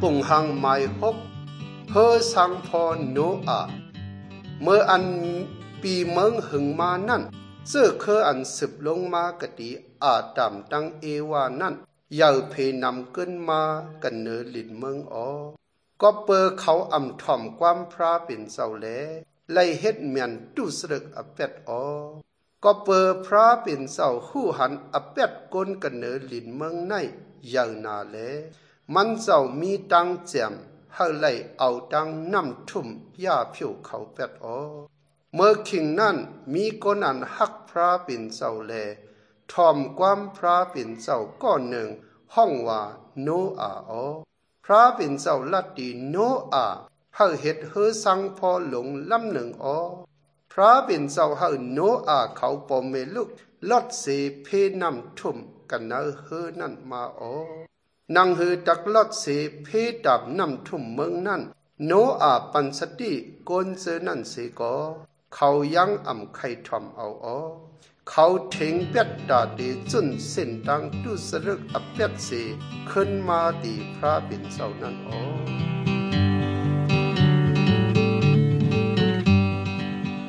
ปุ่งหังไม้หกเฮอสังพอโนอาเมื่ออันปีเมืองหึงมานั่นเสื้อเคออันสืบลงมากติอาตามตั้งเอวานั่นยาวเพนำขึ้นมากันเนอลินเมืองอ๋อก็เปอเขาอ่ำถ่อมความพระเป็นเจ้าแลไล่เฮ็ดเมียนตุสรึกอเป็ดอ๋อก็เปอพระเป็นเจ้าหู้หันอเป็ดก้นกันเนอลินเมืองในยาวนาแลมันเจ้ามีตังแจมเฮาไล่เอาตังน้ำทุ่มย่าผิวเขาเป็ดอ๋อเมื่อคิงนั่นมีคนอันฮักพระเป็นเจ้าแลทอมความพระเป็นเจ้าก้อนหนึ่งห้องว่าโนอาอ๋อพระเป็นเจ้าลัดดีโนอาเฮาเฮ็ดเฮอสังพอหลงลำหนึ่งอ๋อพระเป็นเจ้าเฮาโนอาเขาปอมเมลุกลอดเสเพน้ำทุ่มกันเนอเฮอนั่นมาอ๋อนางเฮอตักลอดเสเพดับน้ำทุ่มเมืองนั่นโนอาปันสติโกนเจอนั่นเสก็เขายังอ่ำไข่ทอมเอาอ๋อเขาเถงเป็ดดาดีจุนเส้นดังตุสรึกอเป็ดเสขึ้นมาตีพระเป็นเจ้านั่นอ๋อ